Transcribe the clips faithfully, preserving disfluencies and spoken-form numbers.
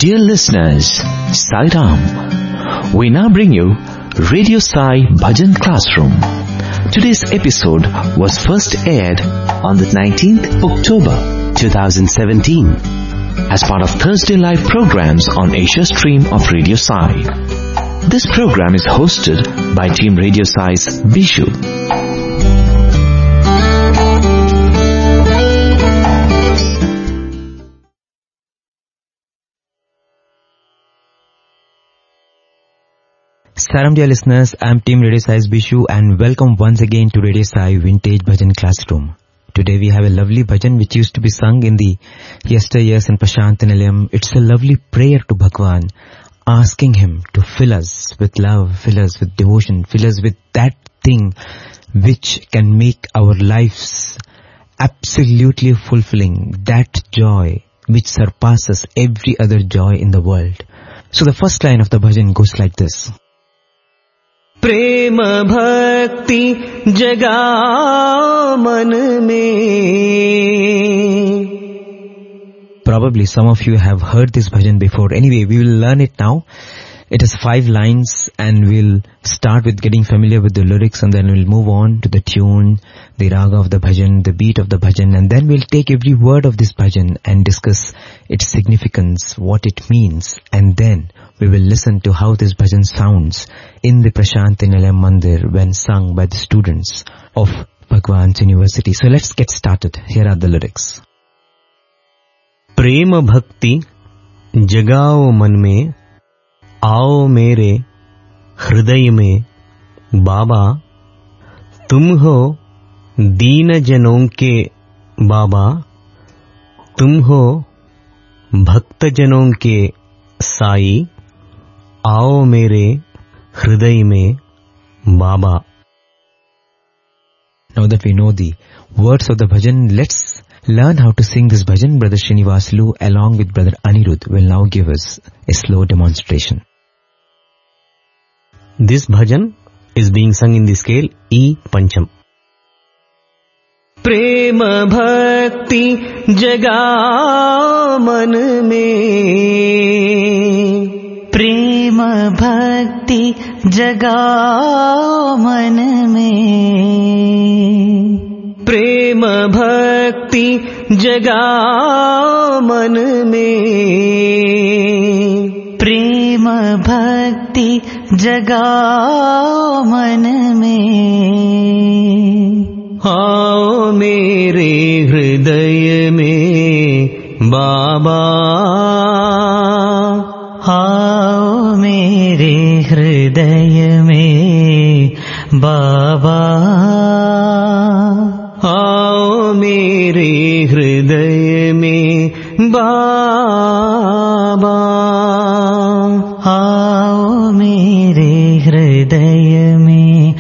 Dear listeners, Sai Ram. We now bring you Radio Sai Bhajan Classroom. Today's episode was first aired on the nineteenth of October twenty seventeen as part of Thursday live programs on Asia stream of Radio Sai. This program is hosted by Team Radio Sai's Bishu. Salam dear listeners, I am Team Radio Sai's Bishu and welcome once again to Radio Sai Vintage Bhajan Classroom. Today we have a lovely bhajan which used to be sung in the yesteryears in Prashant Nilayam. It's a lovely prayer to Bhagwan, asking him to fill us with love, fill us with devotion, fill us with that thing which can make our lives absolutely fulfilling, that joy which surpasses every other joy in the world. So the first line of the bhajan goes like this. प्रेम भक्ति जगा मन में. Probably some of you have heard this bhajan before. Anyway, we will learn it now. It has five lines and we'll start with getting familiar with the lyrics and then we'll move on to the tune, the raga of the bhajan, the beat of the bhajan, and then we'll take every word of this bhajan and discuss its significance, what it means, and then we will listen to how this bhajan sounds in the Prashant Nilayam Mandir when sung by the students of Bhagwan's University. So let's get started. Here are the lyrics. प्रेम भक्ति जगाओ मन में, आओ मेरे हृदय में बाबा, तुम हो दीन जनों के बाबा, तुम हो भक्त जनों के साई, आओ मेरे हृदय में बाबा. Now that we know the words of the bhajan, let's learn how to sing this bhajan. Brother Srinivaslu along with Brother Anirudh will now give us a slow demonstration. This bhajan is being sung in the scale E Pancham. प्रेम भक्ति जगा मन में, प्रेम भक्ति जगा मन में, प्रेम भक्ति जगा मन में, प्रेम भक्ति जगा मन में. आओ मेरे हृदय में बाबा, आओ मेरे हृदय में बाबा, आओ मेरे हृदय में बाबा, आओ मेरे हृदय में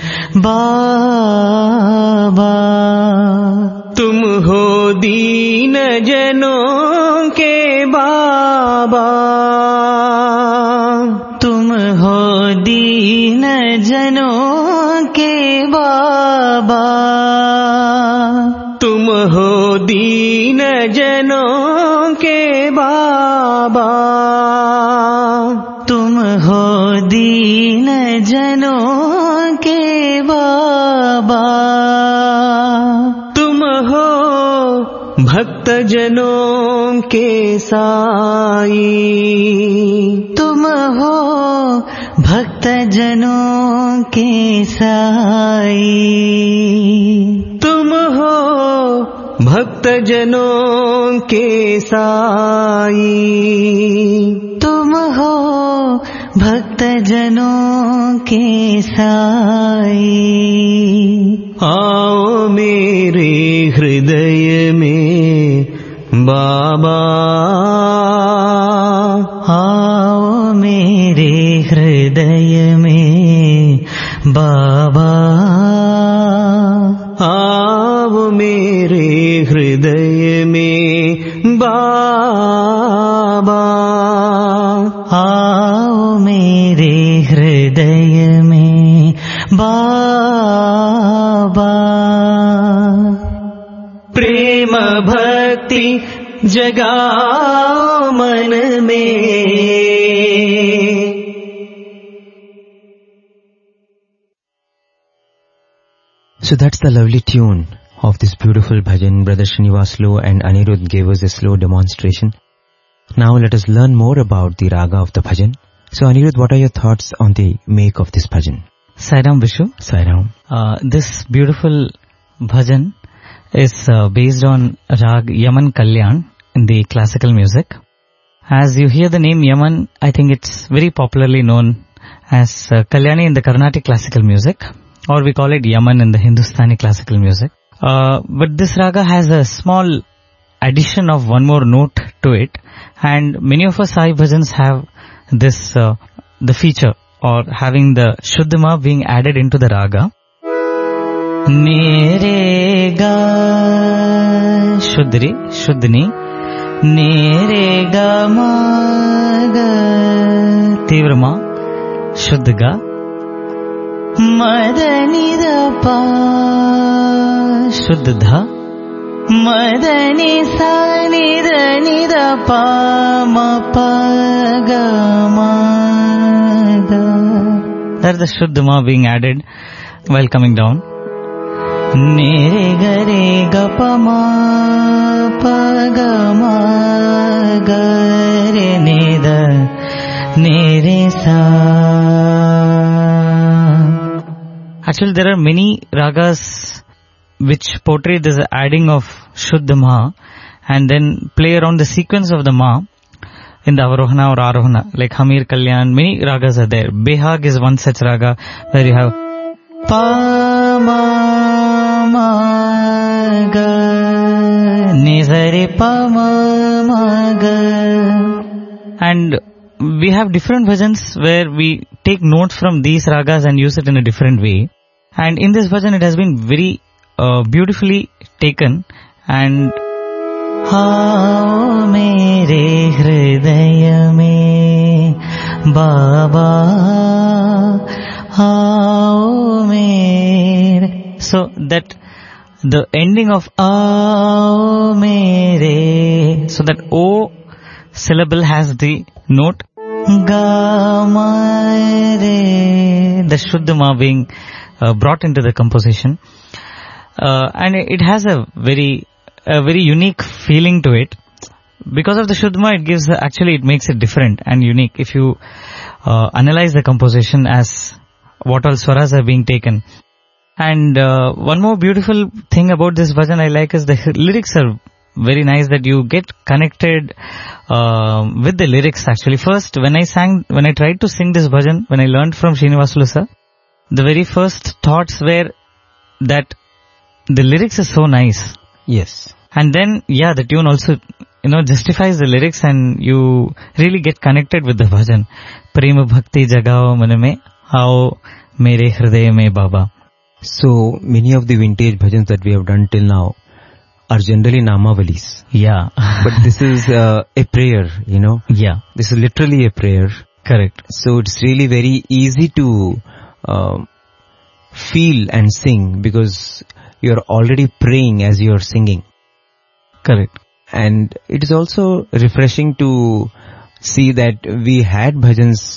बाबा. तुम हो दीन जनों के बाबा, तुम हो दीन जनों के बाबा, तुम हो दीन जनों के बाबा, तुम हो दीन जनों के बाबा, तुम हो भक्त जनों के साई, तुम हो भक्त जनों के साई, तुम हो भक्त जनों के साई, तुम हो भक्त जनों के साई. आओ मेरे हृदय में बाबा, आओ मेरे हृदय में बाबा, आओ मेरे हृदय में बाबा, आओ मेरे हृदय में बाबा. प्रेम भक्ति जगाओ मन में. So that's the lovely tune of this beautiful bhajan. Brother Srinivaslu and Anirudh gave us a slow demonstration. Now let us learn more about the raga of the bhajan. So Anirudh, what are your thoughts on the make of this bhajan? Sairam Vishu. Sairam. Uh, this beautiful bhajan is uh, based on rag Yaman Kalyan in the classical music. As you hear the name Yaman, I think it's very popularly known as uh, Kalyani in the Carnatic classical music, or we call it Yaman in the Hindustani classical music. Uh, but this raga has a small addition of one more note to it, and many of us Sai bhajans have this, uh, the feature, or having the Shuddhama being added into the raga. Nerega Shuddhri, Shuddhni, Nerega Maga Tivrama, Shuddhga, Madani pa Shuddha, Madani sa Nidani da pa ma pa ga ma ga. That's the Shuddhama being added while coming down. Nere ga re ga pa ma pa ga ma ga re ne da ne re sa. Actually, there are many ragas which portray this adding of Shuddha Ma and then play around the sequence of the Ma in the Avarohana or Arohana, like Hamir Kalyan. Many ragas are there. Behag is one such raga where you have Pa Ma Ma Ga Nizare Pa Ma Ma Ga. And we have different bhajans where we take notes from these ragas and use it in a different way. And in this bhajan it has been very uh, beautifully taken. And Hao mere hridaya mein Baba Hao mere. So that the ending of Ao mere, so that O syllable has the note Ga Ma Re, the Shuddha Ma being uh, brought into the composition, uh, and it has a very a very unique feeling to it. Because of the Shuddha Ma, it gives actually it makes it different and unique. If you uh, analyze the composition as what all swaras are being taken. And uh, one more beautiful thing about this bhajan I like is the lyrics are very nice, that you get connected uh, with the lyrics actually. First, when I sang, when I tried to sing this bhajan, when I learned from Srinivasulu sir, the very first thoughts were that the lyrics are so nice. Yes. And then, yeah, the tune also, you know, justifies the lyrics and you really get connected with the bhajan. Prema bhakti jagao man mein, aao mere hridaya mein Baba. So, many of the vintage bhajans that we have done till now are generally namavalis. Yeah. But this is uh, a prayer, you know. Yeah. This is literally a prayer. Correct. So it's really very easy to uh, feel and sing because you're already praying as you're singing. Correct. And it is also refreshing to see that we had bhajans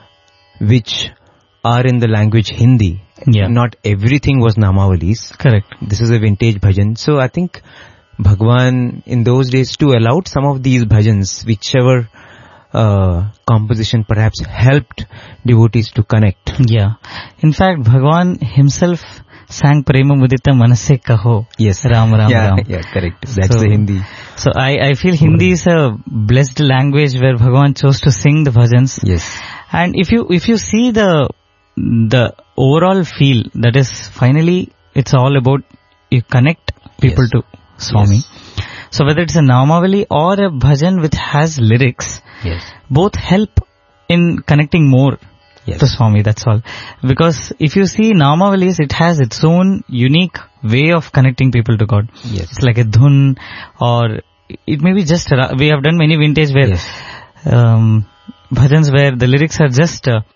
which are in the language Hindi. Yeah. Not everything was namavalis. Correct. This is a vintage bhajan. So I think Bhagwan in those days too allowed some of these bhajans, whichever uh, composition perhaps helped devotees to connect. Yeah. In fact, Bhagwan himself sang Prema Mudita Manase Kaho. Yes. Ram Ram yeah, Ram. Yeah, correct. That's so, the Hindi. So I, I feel Hindi is a blessed language where Bhagwan chose to sing the bhajans. Yes. And if you, if you see the, the overall feel, that is finally it's all about you connect people yes. to Swami. Yes. So whether it's a Namavali or a bhajan which has lyrics, yes. both help in connecting more yes. to Swami, that's all. Because if you see Namavalis, it has its own unique way of connecting people to God. Yes. It's like a dhun, or it may be just, a, we have done many vintage where yes. um, bhajans where the lyrics are just uh,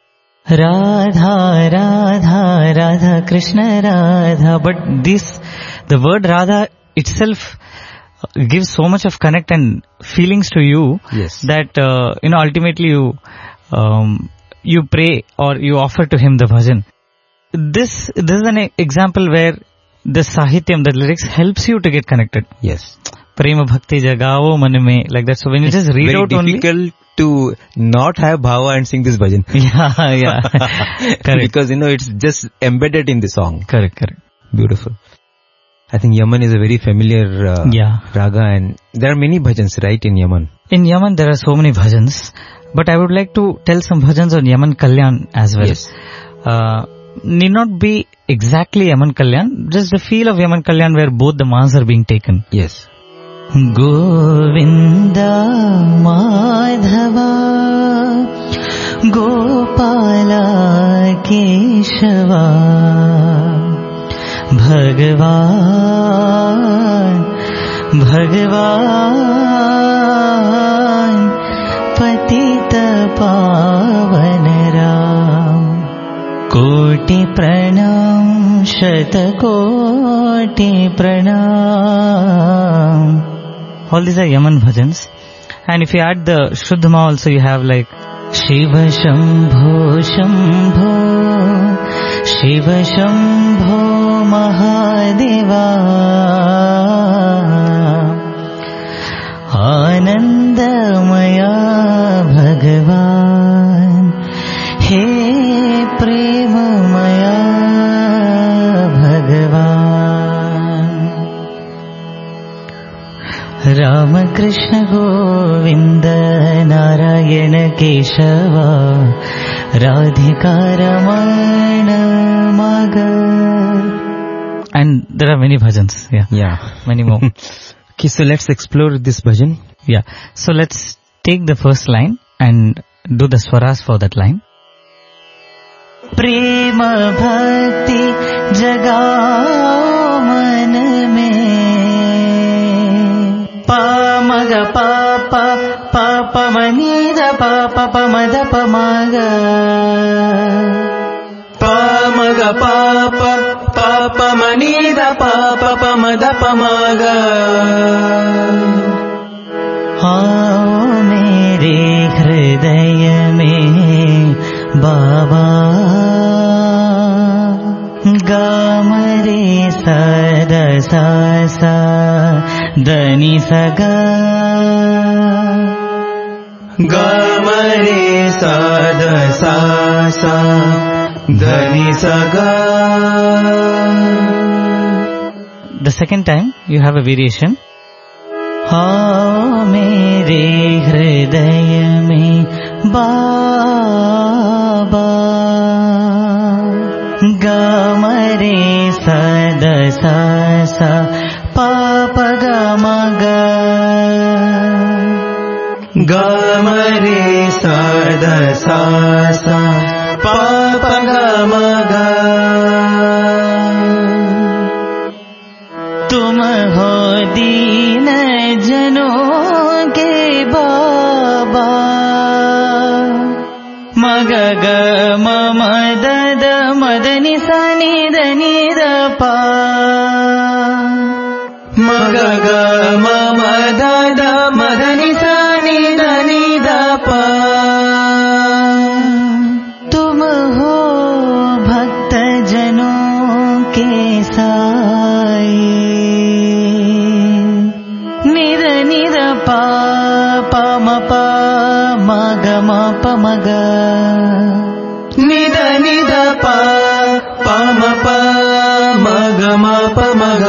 Radha, Radha, Radha, Krishna, Radha. But this, the word Radha itself gives so much of connect and feelings to you Yes. that uh, you know ultimately you um, you pray or you offer to him the bhajan. This this is an e- example where the sahityam, the lyrics helps you to get connected. Yes. Prema bhakti jagao man mein, like that. So when you just read Very out only, difficult to not have bhava and sing this bhajan. yeah, yeah, correct, Because, you know, it's just embedded in the song. correct, correct. Beautiful. I think Yaman is a very familiar uh, Yeah. raga, and there are many bhajans, right, in Yaman? In Yaman there are so many bhajans, but I would like to tell some bhajans on Yaman Kalyan as well. Yes. Uh, need not be exactly Yaman Kalyan, just the feel of Yaman Kalyan where both the mahas are being taken. Yes. Govinda Madhava Gopala Keshava Bhagavan Bhagavan Patita Pavana Ram Koti Pranam Shatakoti Pranam. All these are Yaman bhajans. And if you add the Shuddhama also, you have like Shiva Shambho Shambho Shiva Shambho Mahadeva Anandamaya Bhagavan He Premamaya Bhagavan Rama Krishna Govinda Narayana Keshava Radhika Ramana Maga. and there are many bhajans. Yeah, Yeah. many more. Okay, so let's explore this bhajan. Yeah. So let's take the first line and do the swaras for that line. Prema Bhakti Jagao Man Mein Pa Maga Pa Pa Pa Pa Manida Pa Pa Pa Mada Pa Maga Pa Maga Pa Pa Pa Pa Manida Pa Pa Pa Mada Pa Maga. आओ मेरे हृदय में बाबा गाम रे सद सा सा दनि सगा गाम रे सद सा सा दनि सगा. The second time you have a variation. आओ मेरे हृदय में बाबा गाम रे सद सा सा पाप गम ग गाम रे सद सा सा पाप गम ग. तुम हो दीन जनों के बाबा मग ग मम दद मदनि सनि दनि द पा मग ग मम दद मदनि सनि दनि द पा. तुम हो भक्त जनों के साए निर निर पा पा म पा म ग म प म ग निद निद पा पा म पा म ग म प म ग.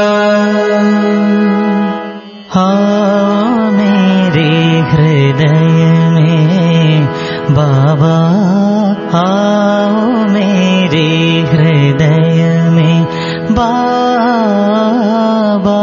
हाँ मेरे हृदय में बाबा आओ मेरे हृदय में बाबा.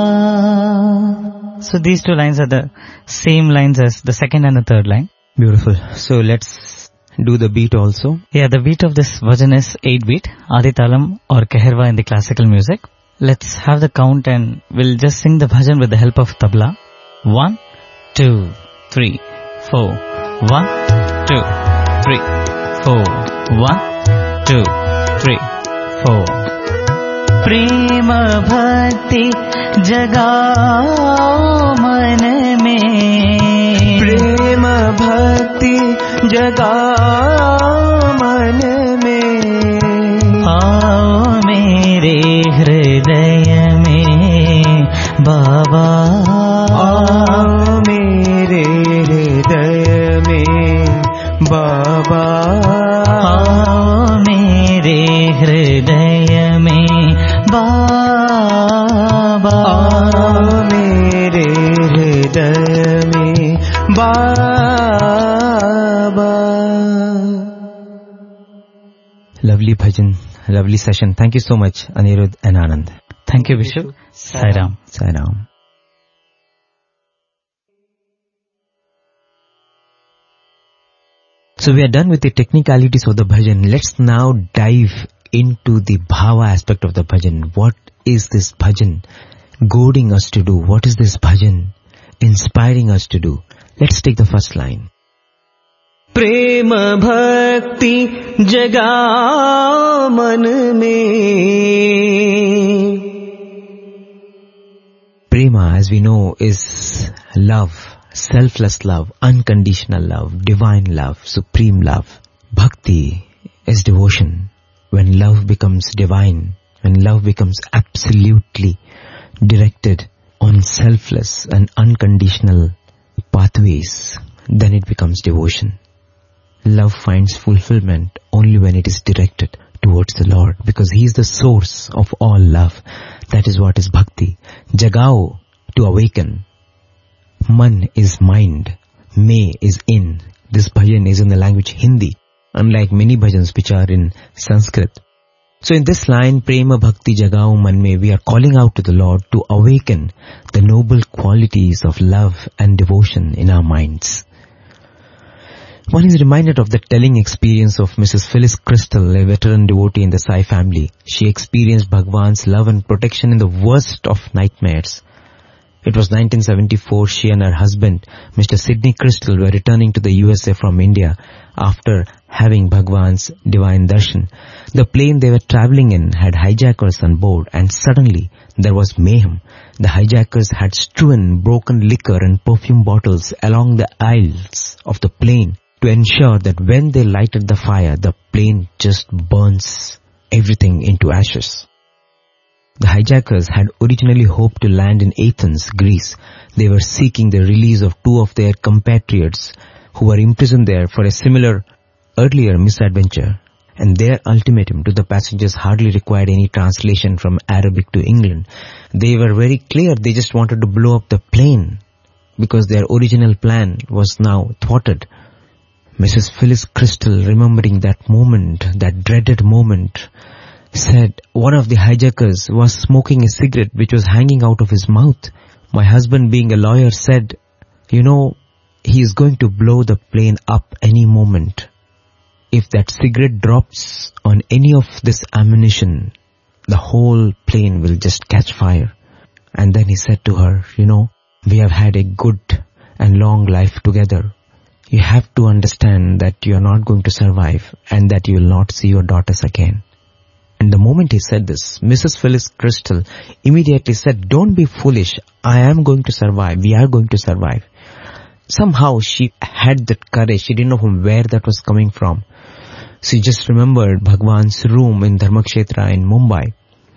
So these two lines are the same lines as the second and the third line. Beautiful. So let's do the beat also. Yeah, the beat of this bhajan is eight beat, Aditalam or Keherva in the classical music. Let's have the count and we'll just sing the bhajan with the help of tabla. One, two, three, four. One, two, three, four. One, two, three, four. प्रेम भक्ति जगाओ मन में, प्रेम भक्ति जगाओ मन में, आओ मेरे हृदय में बाबा, आओ मेरे हृदय में बाबा, आओ मेरे हृदय में बाबा, आओ मेरे हृदय में बाबा. Lovely bhajan, lovely session. Thank you so much, Anirudh and Anand. Thank you, Vishu. Sai Ram. Sai Ram. So we are done with the technicalities of the bhajan. Let's now dive into the bhava aspect of the bhajan. What is this bhajan goading us to do? What is this bhajan inspiring us to do? Let's take the first line. प्रेम भक्ति जगाओ मन में. Prema, as we know, is love, selfless love, unconditional love, divine love, supreme love. Bhakti is devotion. When love becomes divine, when love becomes absolutely directed on selfless and unconditional pathways, then it becomes devotion. Love finds fulfillment only when it is directed towards the Lord, because He is the source of all love. That is what is bhakti. Jagao, to awaken. Man is mind. Me is in. This bhajan is in the language Hindi, unlike many bhajans which are in Sanskrit. So in this line, Prema Bhakti Jagao Man Me, we are calling out to the Lord to awaken the noble qualities of love and devotion in our minds. One is reminded of the telling experience of Missus Phyllis Crystal, a veteran devotee in the Sai family. She experienced Bhagwan's love and protection in the worst of nightmares. It was nineteen seventy-four. She and her husband, Mister Sidney Crystal, were returning to the U S A from India after having Bhagwan's divine darshan. The plane they were traveling in had hijackers on board, and suddenly there was mayhem. The hijackers had strewn broken liquor and perfume bottles along the aisles of the plane to ensure that when they lighted the fire, the plane just burns everything into ashes. The hijackers had originally hoped to land in Athens, Greece. They were seeking the release of two of their compatriots who were imprisoned there for a similar earlier misadventure. And their ultimatum to the passengers hardly required any translation from Arabic to England. They were very clear. They just wanted to blow up the plane because their original plan was now thwarted. Missus Phyllis Crystal, remembering that moment, that dreaded moment, said one of the hijackers was smoking a cigarette which was hanging out of his mouth. My husband, being a lawyer, said, you know, he is going to blow the plane up any moment. If that cigarette drops on any of this ammunition, the whole plane will just catch fire. And then he said to her, you know, we have had a good and long life together. You have to understand that you are not going to survive and that you will not see your daughters again. And the moment he said this, Missus Phyllis Crystal immediately said, don't be foolish. I am going to survive. We are going to survive. Somehow she had that courage. She didn't know from where that was coming from. She just remembered Bhagwan's room in Dharmakshetra in Mumbai.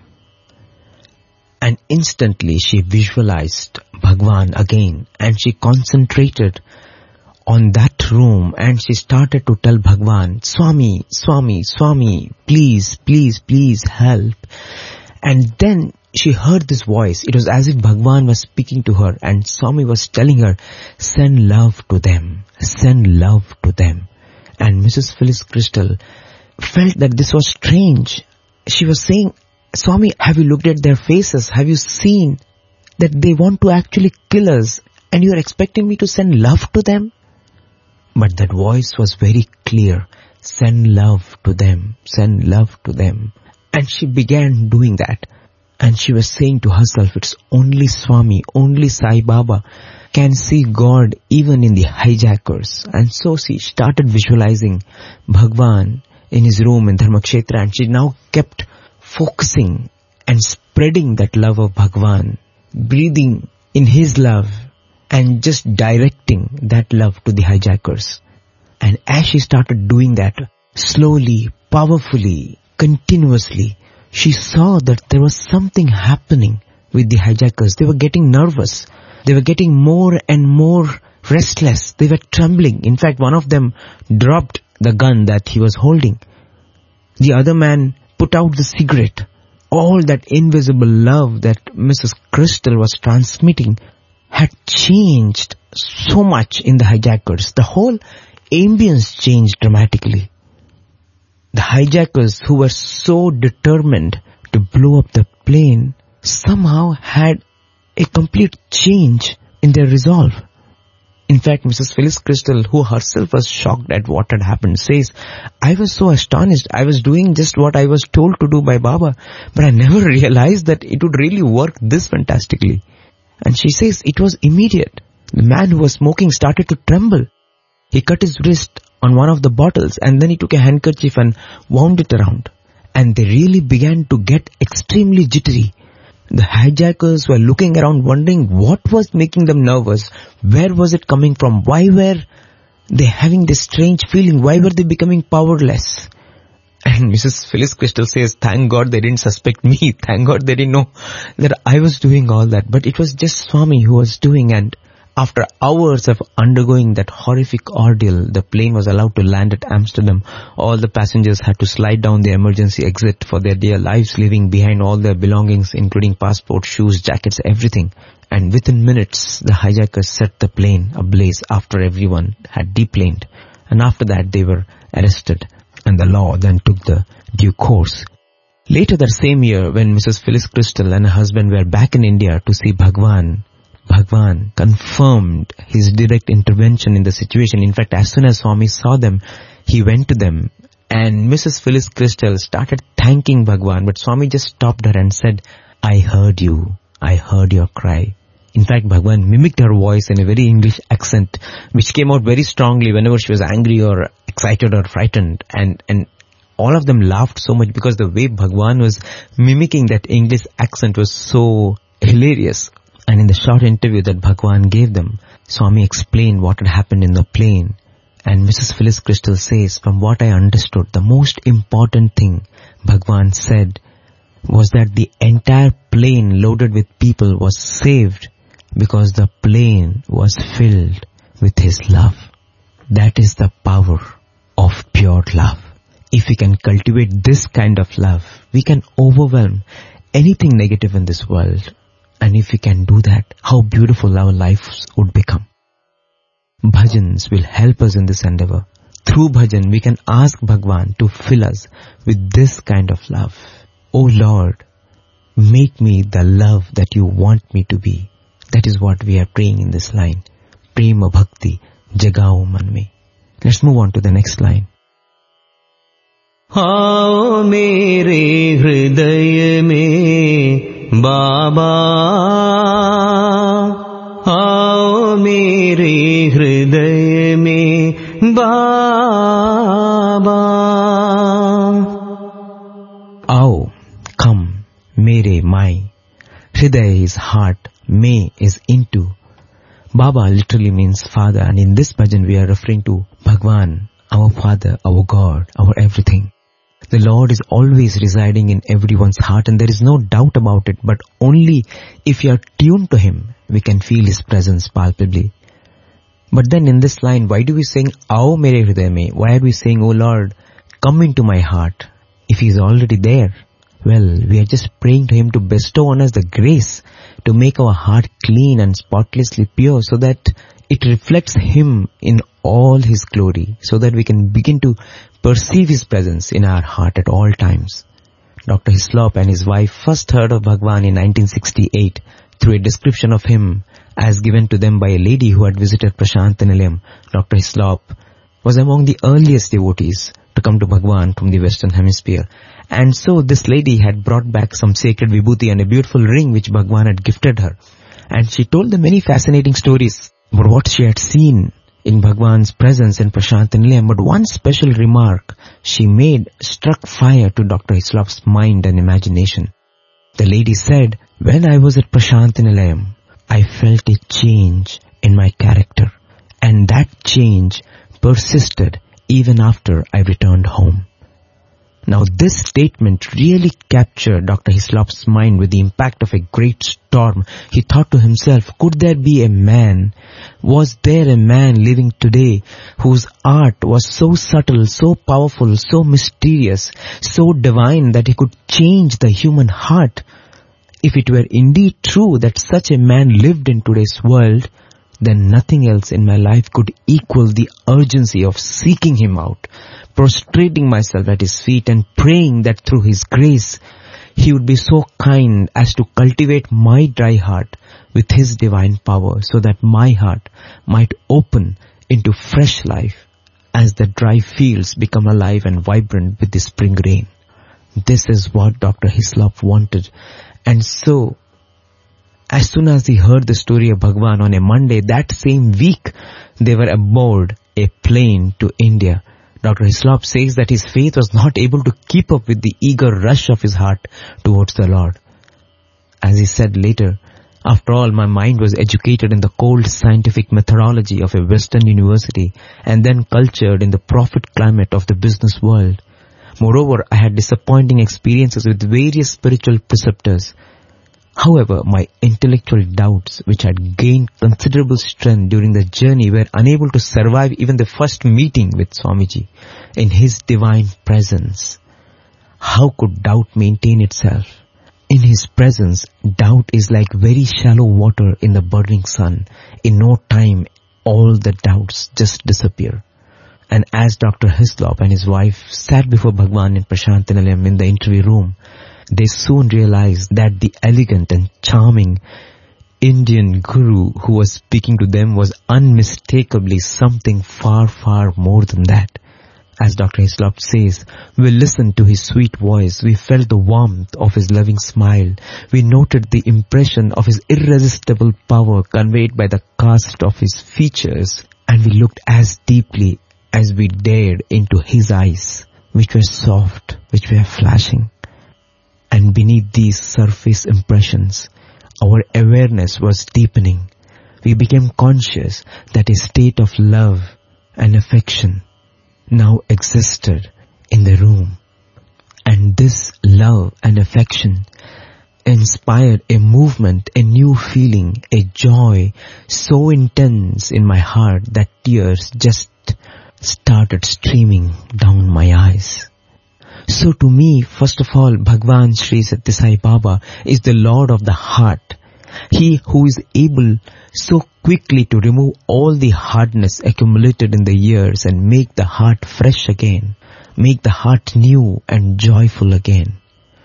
And instantly she visualized Bhagwan again, and she concentrated on that room, and she started to tell Bhagwan, Swami, Swami, Swami, please, please, please help. And then she heard this voice. It was as if Bhagwan was speaking to her, and Swami was telling her, send love to them, send love to them. And Missus Phyllis Crystal felt that this was strange. She was saying, Swami, have you looked at their faces? Have you seen that they want to actually kill us, and you are expecting me to send love to them? But that voice was very clear. Send love to them. Send love to them. And she began doing that. And she was saying to herself, it's only Swami, only Sai Baba can see God even in the hijackers. And so she started visualizing Bhagwan in his room in Dharmakshetra, and she now kept focusing and spreading that love of Bhagwan, breathing in his love and just directing that love to the hijackers. And as she started doing that, slowly, powerfully, continuously, she saw that there was something happening with the hijackers. They were getting nervous. They were getting more and more restless. They were trembling. In fact, one of them dropped the gun that he was holding. The other man put out the cigarette. All that invisible love that Missus Crystal was transmitting had changed so much in the hijackers. The whole ambience changed dramatically. The hijackers, who were so determined to blow up the plane, somehow had a complete change in their resolve. In fact, Missus Phyllis Crystal, who herself was shocked at what had happened, says, I was so astonished. I was doing just what I was told to do by Baba, but I never realized that it would really work this fantastically. And she says it was immediate. The man who was smoking started to tremble. He cut his wrist on one of the bottles and then he took a handkerchief and wound it around. And they really began to get extremely jittery. The hijackers were looking around wondering what was making them nervous. Where was it coming from? Why were they having this strange feeling? Why were they becoming powerless? And Missus Phyllis Crystal says, thank God they didn't suspect me. Thank God they didn't know that I was doing all that. But it was just Swami who was doing, and after hours of undergoing that horrific ordeal, the plane was allowed to land at Amsterdam. All the passengers had to slide down the emergency exit for their dear lives, leaving behind all their belongings, including passport, shoes, jackets, everything. And within minutes, the hijackers set the plane ablaze after everyone had deplaned. And after that, they were arrested. And the law then took the due course. Later that same year, when Missus Phyllis Crystal and her husband were back in India to see Bhagwan, Bhagwan confirmed his direct intervention in the situation. In fact, as soon as Swami saw them, he went to them, and Missus Phyllis Crystal started thanking Bhagwan, but Swami just stopped her and said, I heard you. I heard your cry. In fact, Bhagwan mimicked her voice in a very English accent, which came out very strongly whenever she was angry or excited or frightened. And, and all of them laughed so much because the way Bhagwan was mimicking that English accent was so hilarious. And in the short interview that Bhagwan gave them, Swami explained what had happened in the plane. And Missus Phyllis Crystal says, from what I understood, the most important thing Bhagwan said was that the entire plane loaded with people was saved because the plane was filled with his love. That is the power of pure love. If we can cultivate this kind of love, we can overwhelm anything negative in this world. And if we can do that, how beautiful our lives would become. Bhajans will help us in this endeavor. Through bhajan, we can ask Bhagwan to fill us with this kind of love. O Lord, make me the love that you want me to be. That is what we are praying in this line. Prema Bhakti Jagao Man mein. Let's move on to the next line. आओ मेरे हृदय में बाबा, आओ मेरे हृदय में बाबा. आओ, come, mere, my. Hriday is heart, me is into. Baba literally means father, and in this bhajan we are referring to Bhagwan, our father, our God, our everything. The Lord is always residing in everyone's heart, and there is no doubt about it, but only if you are tuned to Him, we can feel His presence palpably. But then in this line, why do we sing, Aao mere hriday mein? Why are we saying, O Lord, come into my heart? If He is already there, well, we are just praying to Him to bestow on us the grace to make our heart clean and spotlessly pure, so that it reflects Him in all His glory, so that we can begin to perceive His presence in our heart at all times. Doctor Hislop and his wife first heard of Bhagwan in nineteen sixty-eight through a description of him as given to them by a lady who had visited Prashantanilayam. Doctor Hislop was among the earliest devotees to come to Bhagwan from the Western Hemisphere. And so this lady had brought back some sacred vibhuti and a beautiful ring which Bhagwan had gifted her. And she told them many fascinating stories about what she had seen in Bhagwan's presence in Prashantanilayam. But one special remark she made struck fire to Doctor Hislop's mind and imagination. The lady said, when I was at Prashantinilayam, I felt a change in my character, and that change persisted even after I returned home. Now this statement really captured Doctor Hislop's mind with the impact of a great storm. He thought to himself, could there be a man, was there a man living today whose art was so subtle, so powerful, so mysterious, so divine that he could change the human heart? If it were indeed true that such a man lived in today's world, then nothing else in my life could equal the urgency of seeking him out, prostrating myself at his feet and praying that through his grace, he would be so kind as to cultivate my dry heart with his divine power, so that my heart might open into fresh life as the dry fields become alive and vibrant with the spring rain. This is what Doctor Hislop wanted. And so, as soon as he heard the story of Bhagwan on a Monday, that same week, they were aboard a plane to India. Doctor Hislop says that his faith was not able to keep up with the eager rush of his heart towards the Lord. As he said later, after all, my mind was educated in the cold scientific methodology of a Western university and then cultured in the profit climate of the business world. Moreover, I had disappointing experiences with various spiritual preceptors. However, my intellectual doubts, which had gained considerable strength during the journey, were unable to survive even the first meeting with Swamiji in his divine presence. How could doubt maintain itself? In his presence, doubt is like very shallow water in the burning sun. In no time, all the doubts just disappear. And as Doctor Hislop and his wife sat before Bhagwan in Prashantinilayam in the interview room, they soon realized that the elegant and charming Indian guru who was speaking to them was unmistakably something far, far more than that. As Doctor Hislop says, we listened to his sweet voice, we felt the warmth of his loving smile, we noted the impression of his irresistible power conveyed by the cast of his features, and we looked as deeply as we dared into his eyes, which were soft, which were flashing. And beneath these surface impressions, our awareness was deepening. We became conscious that a state of love and affection now existed in the room. And this love and affection inspired a movement, a new feeling, a joy so intense in my heart that tears just started streaming down my eyes. So to me, first of all, Bhagwan Sri Sathya Sai Baba is the Lord of the heart. He who is able so quickly to remove all the hardness accumulated in the years and make the heart fresh again, make the heart new and joyful again.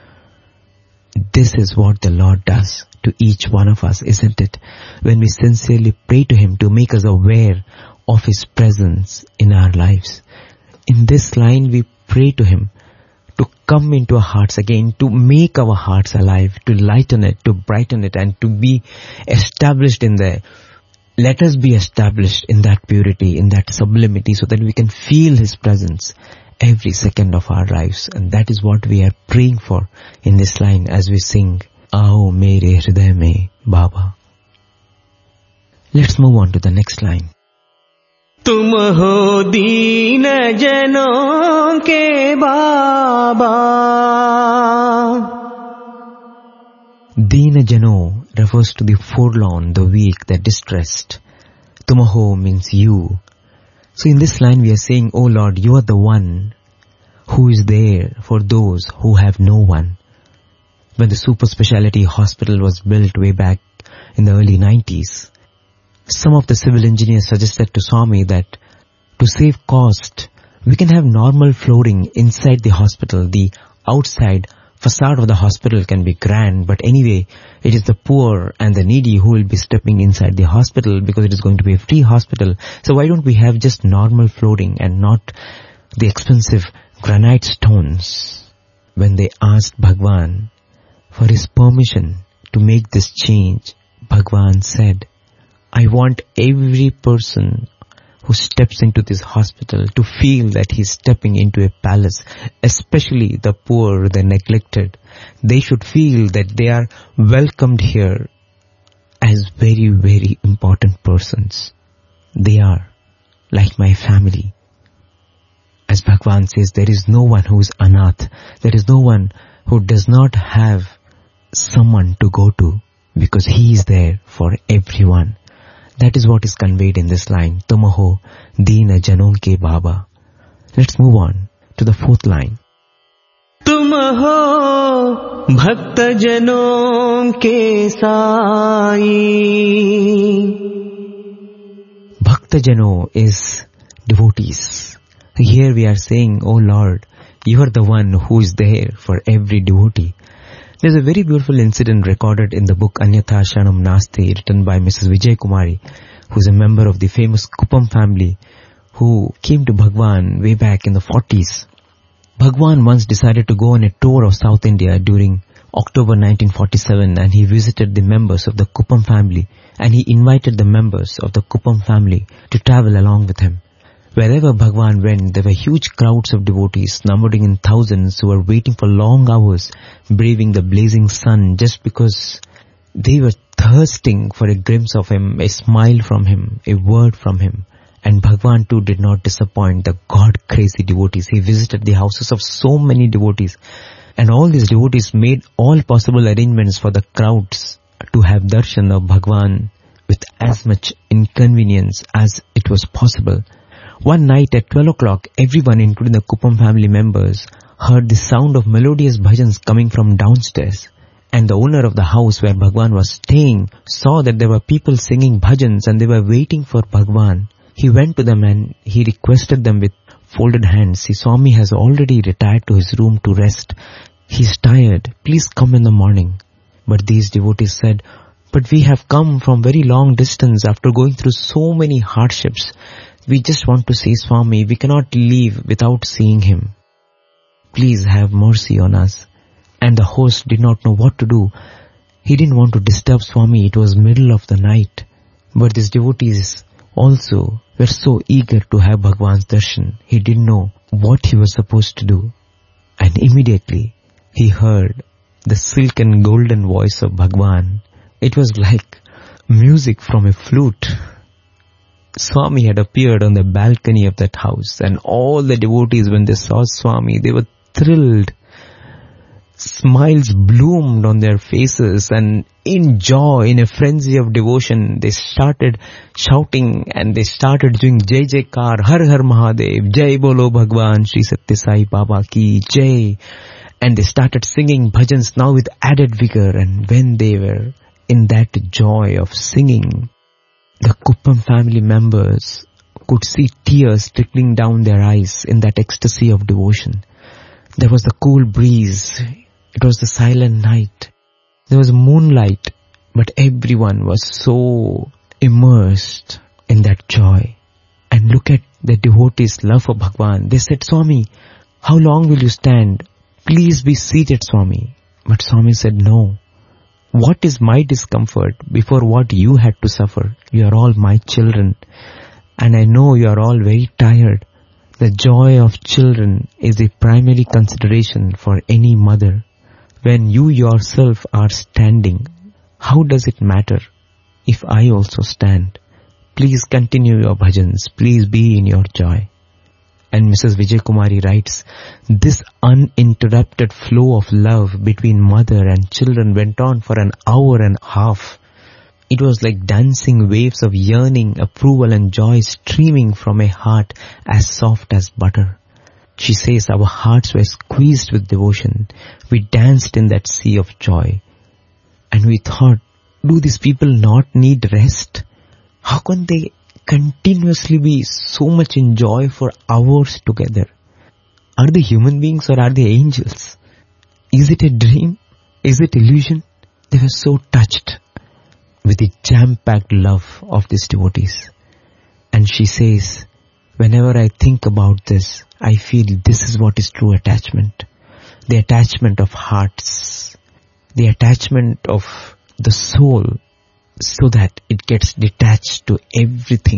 This is what the Lord does to each one of us, isn't it? When we sincerely pray to Him to make us aware of His presence in our lives. In this line we pray to Him to come into our hearts again, to make our hearts alive, to lighten it, to brighten it, and to be established in there. Let us be established in that purity, in that sublimity, so that we can feel His presence every second of our lives. And that is what we are praying for in this line as we sing, Aao Mere Hriday Mein Baba. Let's move on to the next line. तुम हो दीन जनों के बाबा. Deen Jano refers to the forlorn, the weak, the distressed. Tumaho means you. So in this line we are saying, Oh Lord, you are the one who is there for those who have no one. When the super speciality hospital was built way back in the early nineties, some of the civil engineers suggested to Swami that to save cost, we can have normal flooring inside the hospital. The outside facade of the hospital can be grand, but anyway, it is the poor and the needy who will be stepping inside the hospital because it is going to be a free hospital. So why don't we have just normal flooring and not the expensive granite stones? When they asked Bhagwan for his permission to make this change, Bhagwan said, I want every person who steps into this hospital to feel that he's stepping into a palace, especially the poor, the neglected. They should feel that they are welcomed here as very, very important persons. They are like my family. As Bhagwan says, there is no one who is anath. There is no one who does not have someone to go to, because he is there for everyone. That is what is conveyed in this line. Tumaho Deena Janon ke Baba. Let's move on to the fourth line. Tumaho Bhakta Janon ke Sai. Bhakta Jano is devotees. Here we are saying, oh Lord, you are the one who is there for every devotee. There's a very beautiful incident recorded in the book Anyatha Sharanam Nasti, written by Missus Vijay Kumari, who is a member of the famous Kuppam family, who came to Bhagwan way back in the forties. Bhagwan once decided to go on a tour of South India during October nineteen forty-seven, and he visited the members of the Kuppam family, and he invited the members of the Kuppam family to travel along with him. Wherever Bhagwan went, there were huge crowds of devotees, numbering in thousands, who were waiting for long hours, braving the blazing sun, just because they were thirsting for a glimpse of him, a smile from him, a word from him. And Bhagwan too did not disappoint the God-crazy devotees. He visited the houses of so many devotees, and all these devotees made all possible arrangements for the crowds to have darshan of Bhagwan with as much inconvenience as it was possible. One night at twelve o'clock, everyone, including the Kuppam family members, heard the sound of melodious bhajans coming from downstairs. And the owner of the house where Bhagwan was staying saw that there were people singing bhajans and they were waiting for Bhagwan. He went to them and he requested them with folded hands. "See, Swami has already retired to his room to rest. He's tired. Please come in the morning." But these devotees said, "But we have come from very long distance after going through so many hardships. We just want to see Swami. We cannot leave without seeing him. Please have mercy on us." And the host did not know what to do. He didn't want to disturb Swami. It was middle of the night. But these devotees also were so eager to have Bhagwan's darshan. He didn't know what he was supposed to do. And immediately he heard the silken golden voice of Bhagwan. It was like music from a flute. Swami had appeared on the balcony of that house, and all the devotees, when they saw Swami, they were thrilled. Smiles bloomed on their faces, and in joy, in a frenzy of devotion, they started shouting and they started doing Jai Jaikar, Har Har Mahadev, Jai Bolo Bhagwan Shri Satya Sai Baba Ki Jai. And they started singing bhajans now with added vigor. And when they were in that joy of singing, the Kuppam family members could see tears trickling down their eyes in that ecstasy of devotion. There was the cool breeze. It was the silent night. There was moonlight, but everyone was so immersed in that joy. And look at the devotees' love for Bhagwan. They said, "Swami, how long will you stand? Please be seated, Swami." But Swami said, "No. What is my discomfort before what you had to suffer? You are all my children, and I know you are all very tired. The joy of children is the primary consideration for any mother. When you yourself are standing, how does it matter if I also stand? Please continue your bhajans. Please be in your joy." And Missus Vijay Kumari writes, this uninterrupted flow of love between mother and children went on for an hour and a half. It was like dancing waves of yearning, approval and joy streaming from a heart as soft as butter. She says our hearts were squeezed with devotion. We danced in that sea of joy. And we thought, do these people not need rest? How can they continuously be so much in joy for hours together? Are they human beings or are they angels? Is it a dream? Is it illusion? They were so touched with the jam-packed love of these devotees. And she says, whenever I think about this, I feel this is what is true attachment. The attachment of hearts. The attachment of the soul, so that it gets detached to everything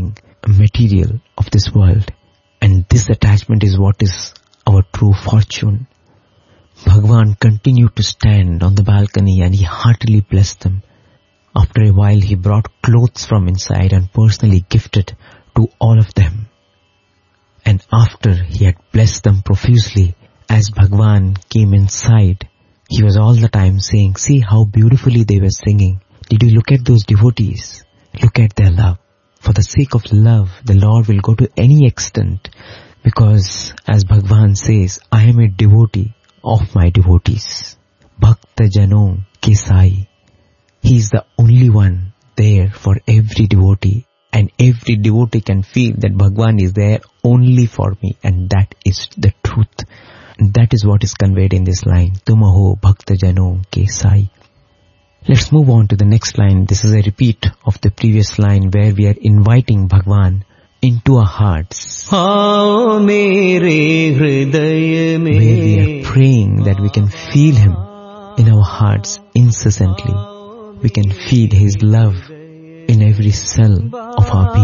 material of this world. And this attachment is what is our true fortune. Bhagwan continued to stand on the balcony and he heartily blessed them. After a while he brought clothes from inside and personally gifted to all of them. And after he had blessed them profusely, as Bhagwan came inside, he was all the time saying, see how beautifully they were singing. Did you look at those devotees? Look at their love. For the sake of love, the Lord will go to any extent, because as Bhagwan says, I am a devotee of my devotees. Bhakta Jano Ke Sai. He is the only one there for every devotee, and every devotee can feel that Bhagwan is there only for me, and that is the truth. And that is what is conveyed in this line, Tumaho Bhakta Jano Ke Sai. Let's move on to the next line. This is a repeat of the previous line where we are inviting Bhagwan into our hearts. Aao mere hriday mein. Where we are praying that we can feel Him in our hearts incessantly. We can feel His love in every cell of our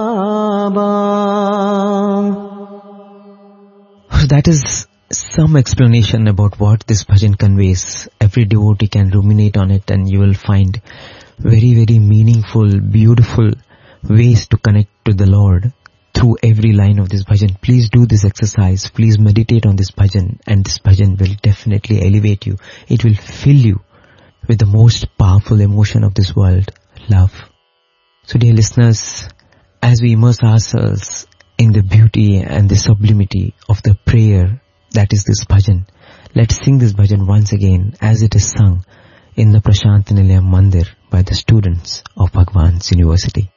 being. So that is some explanation about what this bhajan conveys. Every devotee can ruminate on it and you will find very, very meaningful, beautiful ways to connect to the Lord through every line of this bhajan. Please do this exercise. Please meditate on this bhajan, and this bhajan will definitely elevate you. It will fill you with the most powerful emotion of this world, love. So dear listeners, as we immerse ourselves in the beauty and the sublimity of the prayer that is this bhajan, let's sing this bhajan once again as it is sung in the Prashant Nilayam Mandir by the students of Bhagwan's University.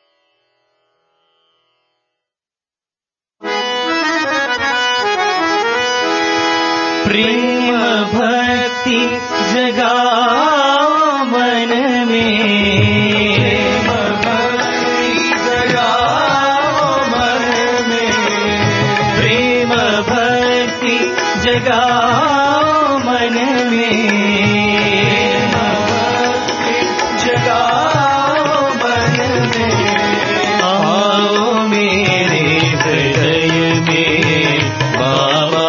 प्रेम भक्ति जगाओ मन में, भक्ति जगाओ मन में, प्रेम भक्ति जगाओ मन में, भक्ति जगाओ मन में, आओ मेरे हृदय में बाबा,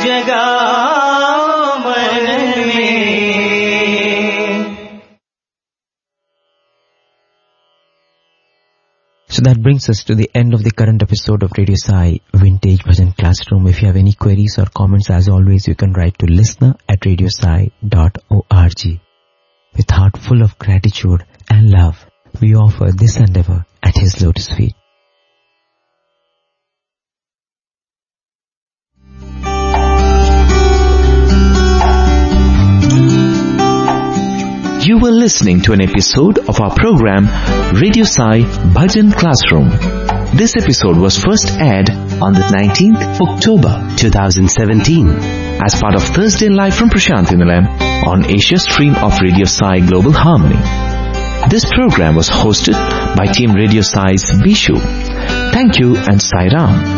जगाओ मन में. So that brings us to the end of the current episode of Radio Sai Vintage Bhajan Classroom. If you have any queries or comments, as always, you can write to listener at radiosai dot org. With heart full of gratitude and love, we offer this endeavor at His lotus feet. You were listening to an episode of our program Radio Sai Bhajan Classroom. This episode was first aired on the nineteenth of October twenty seventeen as part of Thursday Live from Prashantinalayam on Asia Stream of Radio Sai Global Harmony. This program was hosted by Team Radio Sai's Bishu. Thank you and Sai Ram.